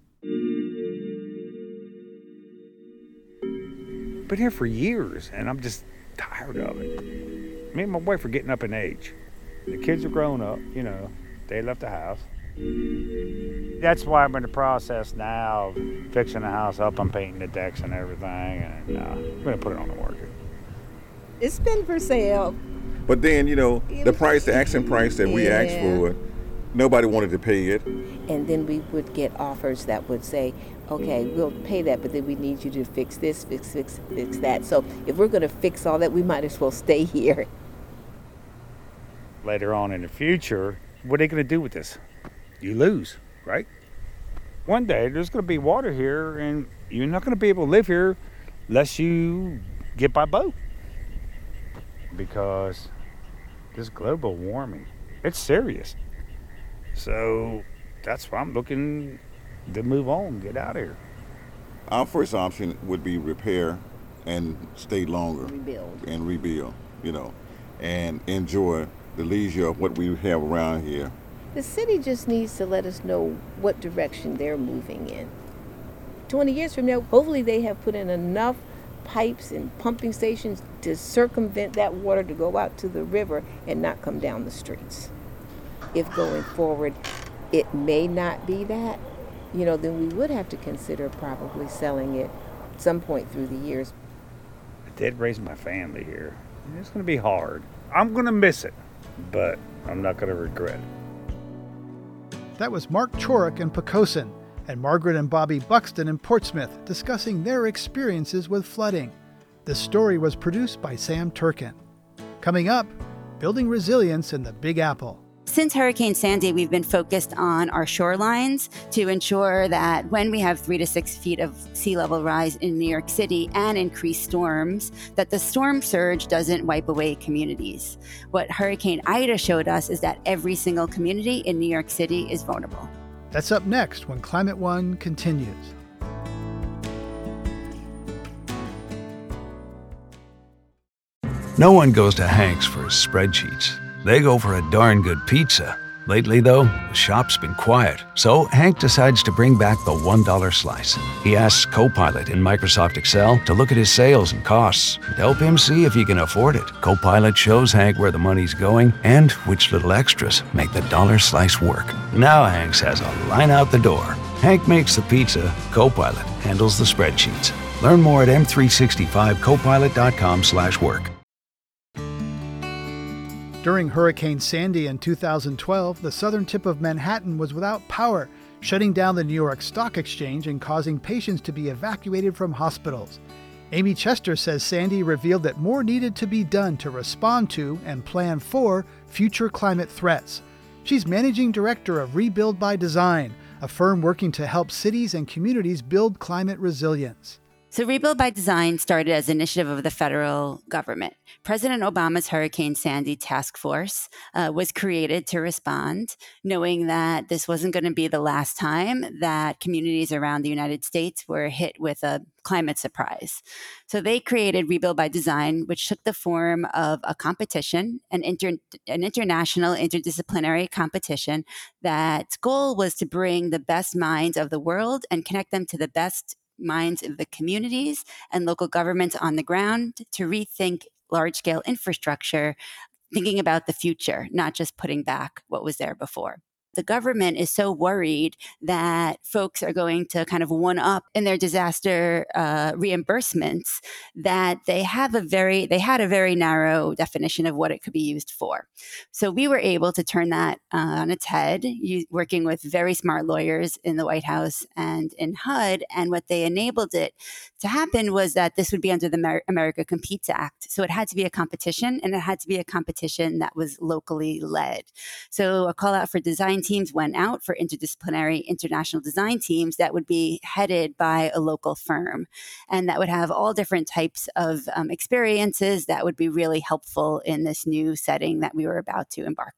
Been here for years, and I'm just tired of it. Me and my wife are getting up in age. The kids are grown up, you know, they left the house. That's why I'm in the process now of fixing the house up. I'm painting the decks and everything, and uh, I'm going to put it on the market. It's been for sale. But then, you know, the price, the asking price that we Yeah. asked for, nobody wanted to pay it. And then we would get offers that would say, okay, we'll pay that, but then we need you to fix this, fix, fix, fix that. So if we're going to fix all that, we might as well stay here. Later on in the future, what are they going to do with this? You lose, right? One day there's going to be water here, and you're not going to be able to live here unless you get by boat. Because this global warming, it's serious. So that's why I'm looking to move on, get out of here. Our first option would be repair and stay longer. Rebuild. And rebuild, you know, and enjoy the leisure of what we have around here. The city just needs to let us know what direction they're moving in. twenty years from now, hopefully they have put in enough pipes and pumping stations to circumvent that water to go out to the river and not come down the streets. If going forward, it may not be that, you know, then we would have to consider probably selling it at some point through the years. I did raise my family here. It's going to be hard. I'm going to miss it, but I'm not going to regret it. That was Mark Choruk in Poquoson and Margaret and Bobby Buxton in Portsmouth discussing their experiences with flooding. This story was produced by Sam Turkin. Coming up, building resilience in the Big Apple. Since Hurricane Sandy, we've been focused on our shorelines to ensure that when we have three to six feet of sea level rise in New York City and increased storms, that the storm surge doesn't wipe away communities. What Hurricane Ida showed us is that every single community in New York City is vulnerable. That's up next when Climate One continues. No one goes to Hank's for spreadsheets. They go for a darn good pizza. Lately, though, the shop's been quiet, so Hank decides to bring back the one dollar slice. He asks Copilot in Microsoft Excel to look at his sales and costs and help him see if he can afford it. Copilot shows Hank where the money's going and which little extras make the dollar slice work. Now Hank's has a line out the door. Hank makes the pizza, Copilot handles the spreadsheets. Learn more at m three sixty-five copilot dot com slash work. During Hurricane Sandy in two thousand twelve, the southern tip of Manhattan was without power, shutting down the New York Stock Exchange and causing patients to be evacuated from hospitals. Amy Chester says Sandy revealed that more needed to be done to respond to and plan for future climate threats. She's managing director of Rebuild by Design, a firm working to help cities and communities build climate resilience. So Rebuild by Design started as an initiative of the federal government. President Obama's Hurricane Sandy task force uh, was created to respond, knowing that this wasn't going to be the last time that communities around the United States were hit with a climate surprise. So they created Rebuild by Design, which took the form of a competition, an, inter- an international interdisciplinary competition that's goal was to bring the best minds of the world and connect them to the best minds of the communities and local governments on the ground to rethink large-scale infrastructure, thinking about the future, not just putting back what was there before. The government is so worried that folks are going to kind of one up in their disaster uh, reimbursements that they have a very they had a very narrow definition of what it could be used for. So we were able to turn that uh, on its head, you, working with very smart lawyers in the White House and in H U D. And what they enabled it to happen was that this would be under the Amer- America Competes Act. So it had to be a competition, and it had to be a competition that was locally led. So a call out for design teams went out for interdisciplinary international design teams that would be headed by a local firm and that would have all different types of um, experiences that would be really helpful in this new setting that we were about to embark on.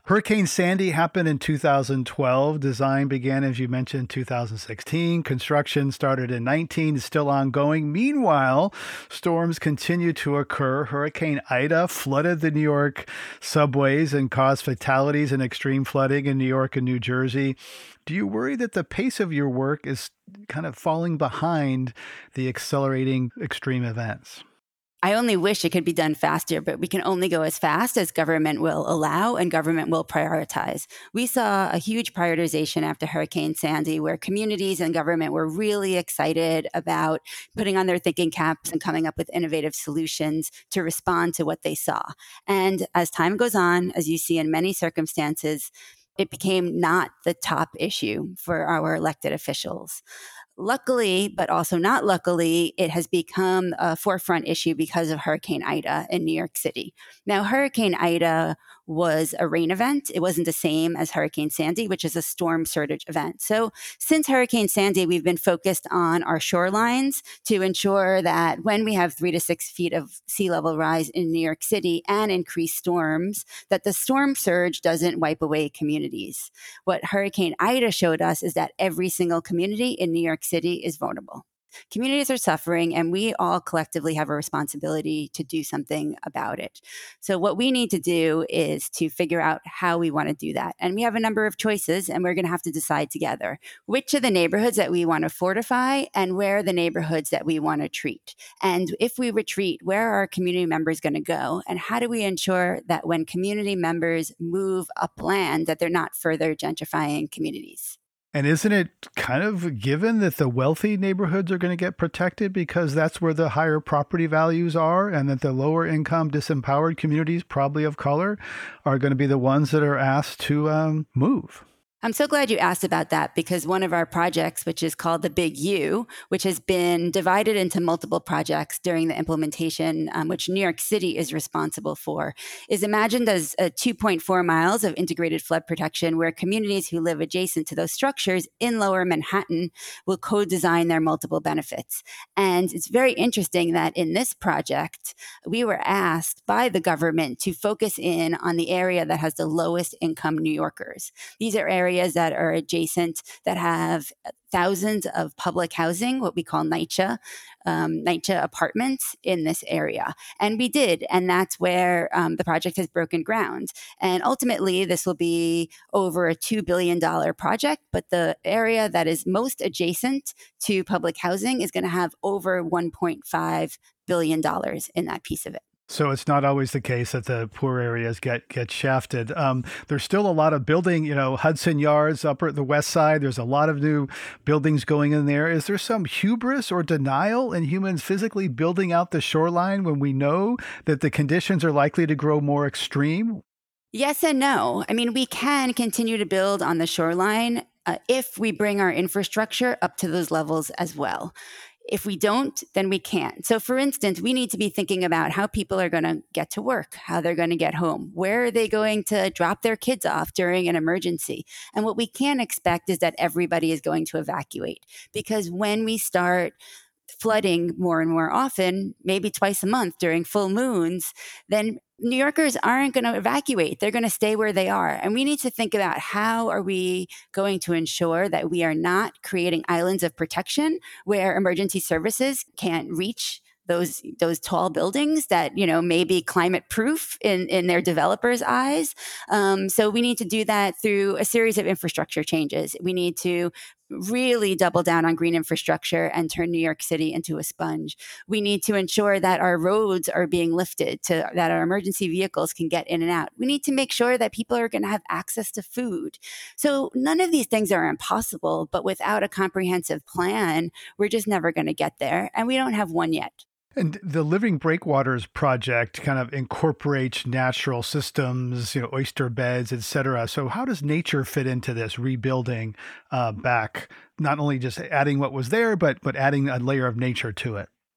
Hurricane Sandy happened in two thousand twelve. Design began, as you mentioned, in two thousand sixteen. Construction started in nineteen, is still ongoing. Meanwhile, storms continue to occur. Hurricane Ida flooded the New York subways and caused fatalities and extreme flooding in New York and New Jersey. Do you worry that the pace of your work is kind of falling behind the accelerating extreme events? I only wish it could be done faster, but we can only go as fast as government will allow and government will prioritize. We saw a huge prioritization after Hurricane Sandy, where communities and government were really excited about putting on their thinking caps and coming up with innovative solutions to respond to what they saw. And as time goes on, as you see in many circumstances, it became not the top issue for our elected officials. Luckily, but also not luckily, it has become a forefront issue because of Hurricane Ida in New York City. Now, Hurricane Ida was a rain event. It wasn't the same as Hurricane Sandy, which is a storm surge event. So since Hurricane Sandy, we've been focused on our shorelines to ensure that when we have three to six feet of sea level rise in New York City and increased storms, that the storm surge doesn't wipe away communities. What Hurricane Ida showed us is that every single community in New York City is vulnerable. Communities are suffering, and we all collectively have a responsibility to do something about it. So what we need to do is to figure out how we want to do that. And we have a number of choices, and we're going to have to decide together which are the neighborhoods that we want to fortify and where are the neighborhoods that we want to treat. And if we retreat, where are our community members going to go? And how do we ensure that when community members move upland, that they're not further gentrifying communities? And isn't it kind of given that the wealthy neighborhoods are going to get protected because that's where the higher property values are, and that the lower income disempowered communities, probably of color, are going to be the ones that are asked to um, move? I'm so glad you asked about that, because one of our projects, which is called the Big U, which has been divided into multiple projects during the implementation, um, which New York City is responsible for, is imagined as a two point four miles of integrated flood protection where communities who live adjacent to those structures in Lower Manhattan will co-design their multiple benefits. And it's very interesting that in this project, we were asked by the government to focus in on the area that has the lowest income New Yorkers. These are areas that are adjacent that have thousands of public housing, what we call NYCHA, um, NYCHA apartments in this area. And we did, and that's where um, the project has broken ground. And ultimately, this will be over a two billion dollars project, but the area that is most adjacent to public housing is going to have over one point five billion dollars in that piece of it. So it's not always the case that the poor areas get get shafted. Um, there's still a lot of building, you know, Hudson Yards up at the west side. There's a lot of new buildings going in there. Is there some hubris or denial in humans physically building out the shoreline when we know that the conditions are likely to grow more extreme? Yes and no. I mean, we can continue to build on the shoreline uh, if we bring our infrastructure up to those levels as well. If we don't, then we can't. So for instance, we need to be thinking about how people are going to get to work, how they're going to get home, where are they going to drop their kids off during an emergency. And what we can't expect is that everybody is going to evacuate, because when we start flooding more and more often, maybe twice a month during full moons, then New Yorkers aren't going to evacuate. They're going to stay where they are. And we need to think about how are we going to ensure that we are not creating islands of protection where emergency services can't reach those those tall buildings that, you know, may be climate proof in, in their developers' eyes. Um, so we need to do that through a series of infrastructure changes. We need to really double down on green infrastructure and turn New York City into a sponge. We need to ensure that our roads are being lifted, to that our emergency vehicles can get in and out. We need to make sure that people are going to have access to food. So none of these things are impossible, but without a comprehensive plan, we're just never going to get there. And we don't have one yet. And the Living Breakwaters project kind of incorporates natural systems, you know, oyster beds, et cetera. So how does nature fit into this rebuilding uh, back, not only just adding what was there, but but adding a layer of nature to it?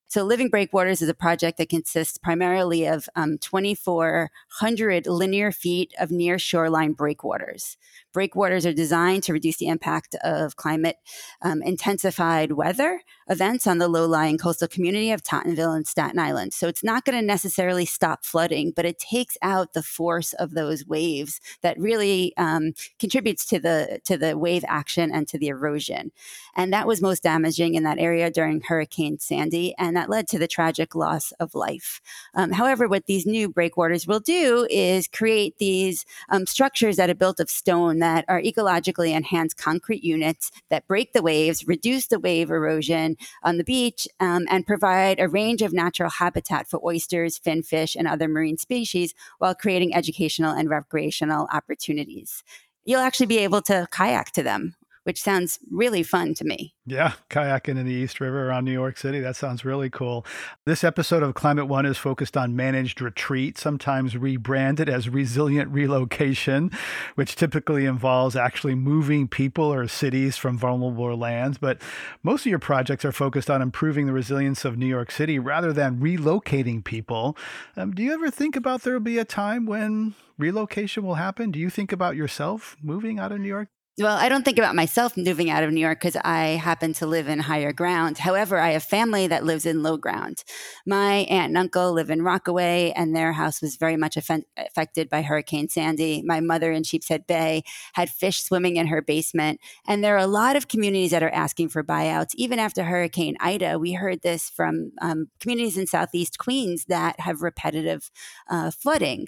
So Living Breakwaters is a project that consists primarily of um, twenty-four hundred linear feet of near shoreline breakwaters. Breakwaters are designed to reduce the impact of climate um, intensified weather events on the low-lying coastal community of Tottenville and Staten Island. So it's not going to necessarily stop flooding, but it takes out the force of those waves that really um, contributes to the to the wave action and to the erosion. And that was most damaging in that area during Hurricane Sandy, and that led to the tragic loss of life. Um, however, what these new breakwaters will do is create these um, structures that are built of stone that are ecologically enhanced concrete units that break the waves, reduce the wave erosion on the beach, um, and provide a range of natural habitat for oysters, finfish, and other marine species while creating educational and recreational opportunities. You'll actually be able to kayak to them, which sounds really fun to me. Yeah, kayaking in the East River around New York City. That sounds really cool. This episode of Climate One is focused on managed retreat, sometimes rebranded as resilient relocation, which typically involves actually moving people or cities from vulnerable lands. But most of your projects are focused on improving the resilience of New York City rather than relocating people. Um, do you ever think about there will be a time when relocation will happen? Do you think about yourself moving out of New York? Well, I don't think about myself moving out of New York because I happen to live in higher ground. However, I have family that lives in low ground. My aunt and uncle live in Rockaway, and their house was very much aff- affected by Hurricane Sandy. My mother in Sheepshead Bay had fish swimming in her basement. And there are a lot of communities that are asking for buyouts. Even after Hurricane Ida, we heard this from um, communities in Southeast Queens that have repetitive uh, flooding.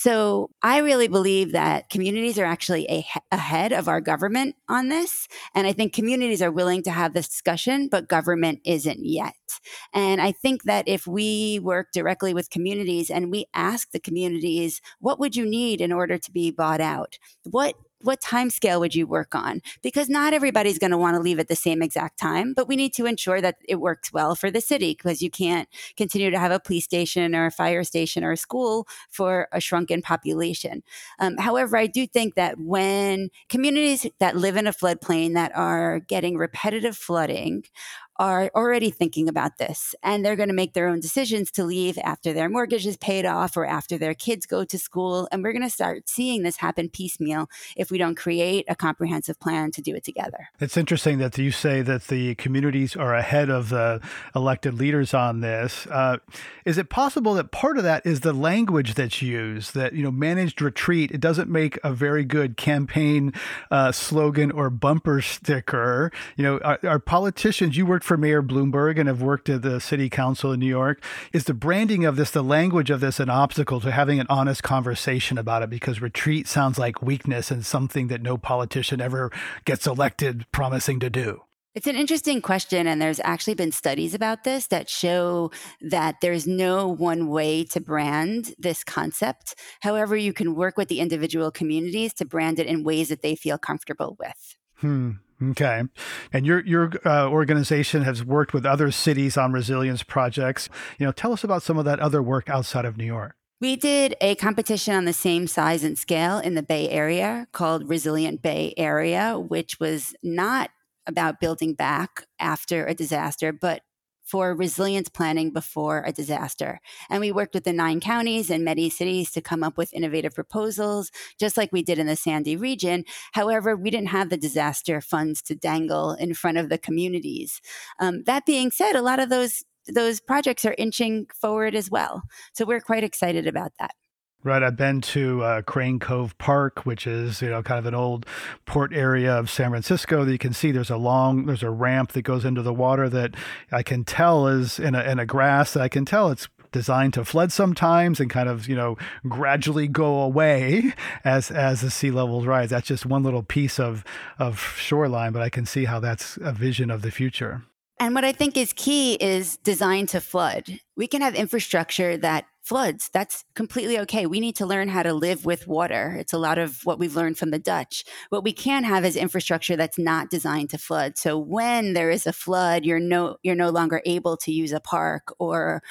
So I really believe that communities are actually a- ahead of our government. government on this. And I think communities are willing to have this discussion, but government isn't yet. And I think that if we work directly with communities and we ask the communities, what would you need in order to be bought out? What What time scale would you work on? Because not everybody's going to want to leave at the same exact time, but we need to ensure that it works well for the city because you can't continue to have a police station or a fire station or a school for a shrunken population. Um, however, I do think that when communities that live in a floodplain that are getting repetitive flooding are already thinking about this, and they're going to make their own decisions to leave after their mortgage is paid off or after their kids go to school. And we're going to start seeing this happen piecemeal if we don't create a comprehensive plan to do it together. It's interesting that you say that the communities are ahead of the elected leaders on this. Uh, is it possible that part of that is the language that's used, that, you know, managed retreat, it doesn't make a very good campaign uh, slogan or bumper sticker? You know, our, our politicians, you worked for Mayor Bloomberg and have worked at the city council in New York. Is the branding of this, the language of this, an obstacle to having an honest conversation about it? Because retreat sounds like weakness and something that no politician ever gets elected promising to do. It's an interesting question, and there's actually been studies about this that show that there's no one way to brand this concept. However, you can work with the individual communities to brand it in ways that they feel comfortable with. Hmm. Okay. And your your uh, organization has worked with other cities on resilience projects. You know, tell us about some of that other work outside of New York. We did a competition on the same size and scale in the Bay Area called Resilient Bay Area, which was not about building back after a disaster, but for resilience planning before a disaster. And we worked with the nine counties and many cities to come up with innovative proposals, just like we did in the Sandy region. However, we didn't have the disaster funds to dangle in front of the communities. Um, that being said, a lot of those those projects are inching forward as well. So we're quite excited about that. Right. I've been to uh, Crane Cove Park, which is, you know, kind of an old port area of San Francisco that you can see there's a long, there's a ramp that goes into the water that I can tell is in a, in a grass. I can tell it's designed to flood sometimes and kind of, you know, gradually go away as as the sea levels rise. That's just one little piece of, of shoreline, but I can see how that's a vision of the future. And what I think is key is design to flood. We can have infrastructure that floods. That's completely okay. We need to learn how to live with water. It's a lot of what we've learned from the Dutch. What we can have is infrastructure that's not designed to flood. So when there is a flood, you're no you're no longer able to use a park or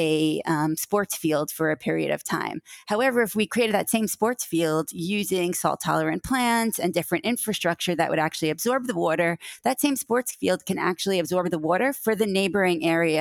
a um, sports field for a period of time. However, if we created that same sports field using salt-tolerant plants and different infrastructure that would actually absorb the water, that same sports field can actually absorb the water for the neighboring area too.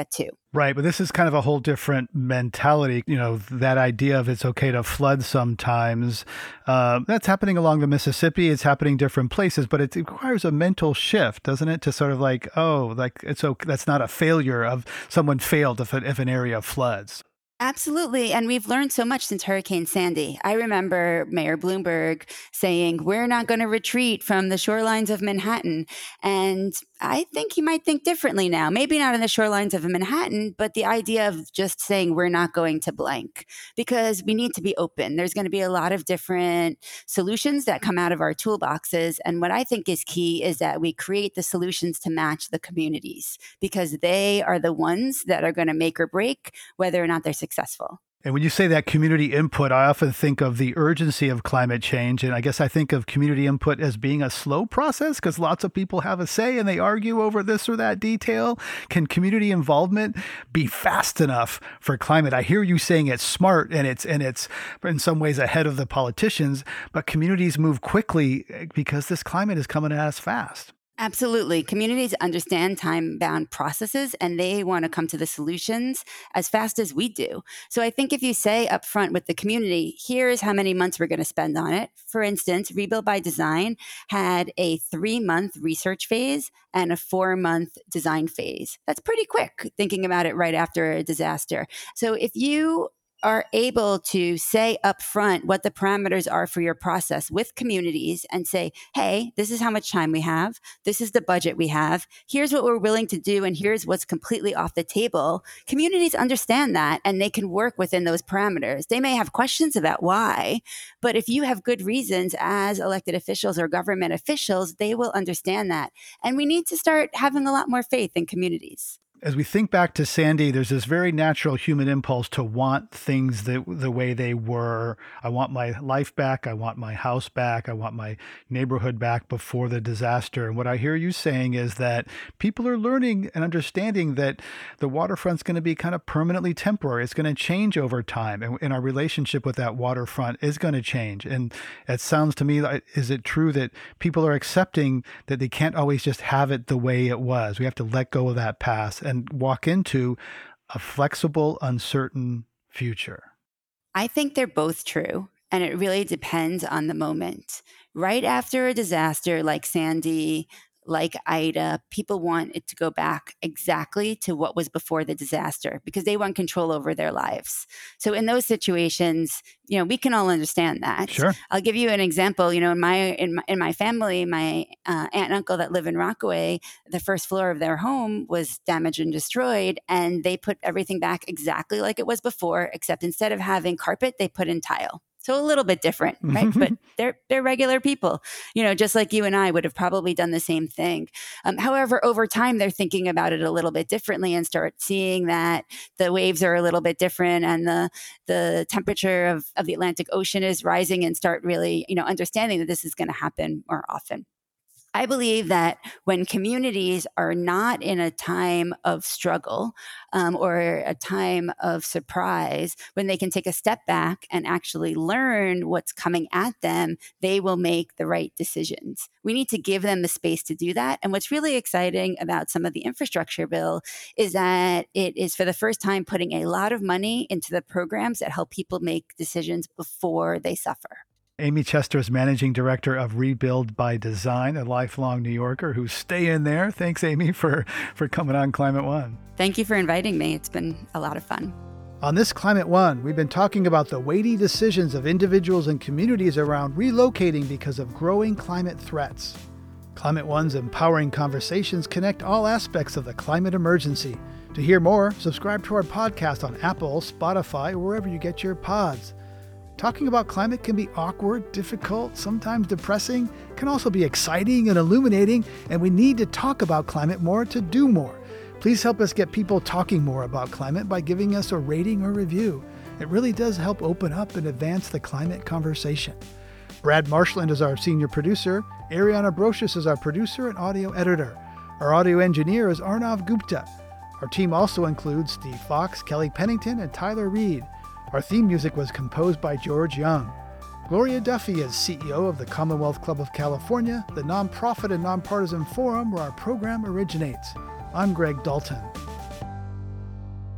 Right, but this is kind of a whole different mentality. You know, that idea of it's okay to flood sometimes, uh, that's happening along the Mississippi. It's happening different places, but it requires a mental shift, doesn't it? To sort of like, oh, like it's okay. That's not a failure of someone failed if, if an area floods. Absolutely. And we've learned so much since Hurricane Sandy. I remember Mayor Bloomberg saying, we're not going to retreat from the shorelines of Manhattan. And I think he might think differently now. Maybe not in the shorelines of Manhattan, but the idea of just saying we're not going to blank, because we need to be open. There's going to be a lot of different solutions that come out of our toolboxes. And what I think is key is that we create the solutions to match the communities, because they are the ones that are going to make or break whether or not they're successful. And when you say that community input, I often think of the urgency of climate change. And I guess I think of community input as being a slow process because lots of people have a say and they argue over this or that detail. Can community involvement be fast enough for climate? I hear you saying it's smart and it's and it's in some ways ahead of the politicians, but communities move quickly because this climate is coming at us fast. Absolutely. Communities understand time-bound processes and they want to come to the solutions as fast as we do. So I think if you say up front with the community, here's how many months we're going to spend on it. For instance, Rebuild by Design had a three-month research phase and a four-month design phase. That's pretty quick, thinking about it right after a disaster. So if you are able to say up front what the parameters are for your process with communities and say, hey, this is how much time we have. This is the budget we have. Here's what we're willing to do. And here's what's completely off the table. Communities understand that and they can work within those parameters. They may have questions about why, but if you have good reasons as elected officials or government officials, they will understand that. And we need to start having a lot more faith in communities. As we think back to Sandy, there's this very natural human impulse to want things the, the way they were. I want my life back. I want my house back. I want my neighborhood back before the disaster. And what I hear you saying is that people are learning and understanding that the waterfront's going to be kind of permanently temporary. It's going to change over time. And, and our relationship with that waterfront is going to change. And it sounds to me like, is it true that people are accepting that they can't always just have it the way it was? We have to let go of that past and walk into a flexible, uncertain future? I think they're both true, and it really depends on the moment. Right after a disaster like Sandy, like Ida, people want it to go back exactly to what was before the disaster because they want control over their lives. So in those situations, you know, we can all understand that. Sure. I'll give you an example. You know, in my in my, in my family, my uh, aunt and uncle that live in Rockaway, the first floor of their home was damaged and destroyed, and they put everything back exactly like it was before, except instead of having carpet, they put in tile. So a little bit different, right? But they're they're regular people, you know, just like you and I would have probably done the same thing. Um, however, over time, they're thinking about it a little bit differently and start seeing that the waves are a little bit different and the the temperature of, of the Atlantic Ocean is rising and start really, you know, understanding that this is going to happen more often. I believe that when communities are not in a time of struggle um, or a time of surprise, when they can take a step back and actually learn what's coming at them, they will make the right decisions. We need to give them the space to do that. And what's really exciting about some of the infrastructure bill is that it is for the first time putting a lot of money into the programs that help people make decisions before they suffer. Amy Chester is Managing Director of Rebuild by Design, a lifelong New Yorker who's staying there. Thanks, Amy, for, for coming on Climate One. Thank you for inviting me. It's been a lot of fun. On this Climate One, we've been talking about the weighty decisions of individuals and communities around relocating because of growing climate threats. Climate One's empowering conversations connect all aspects of the climate emergency. To hear more, subscribe to our podcast on Apple, Spotify, or wherever you get your pods. Talking about climate can be awkward, difficult, sometimes depressing, can also be exciting and illuminating, and we need to talk about climate more to do more. Please help us get people talking more about climate by giving us a rating or review. It really does help open up and advance the climate conversation. Brad Marshland is our senior producer. Ariana Brocious is our producer and audio editor. Our audio engineer is Arnav Gupta. Our team also includes Steve Fox, Kelly Pennington, and Tyler Reed. Our theme music was composed by George Young. Gloria Duffy is C E O of the Commonwealth Club of California, the nonprofit and nonpartisan forum where our program originates. I'm Greg Dalton.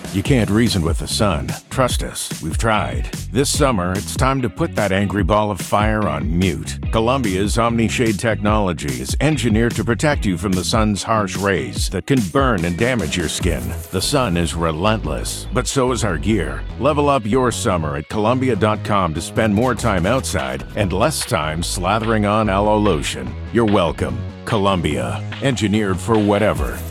You can't reason with the sun. Trust us, we've tried. This summer, it's time to put that angry ball of fire on mute. Columbia's OmniShade technology is engineered to protect you from the sun's harsh rays that can burn and damage your skin. The sun is relentless, but so is our gear. Level up your summer at Columbia dot com to spend more time outside and less time slathering on aloe lotion. You're welcome. Columbia, engineered for whatever.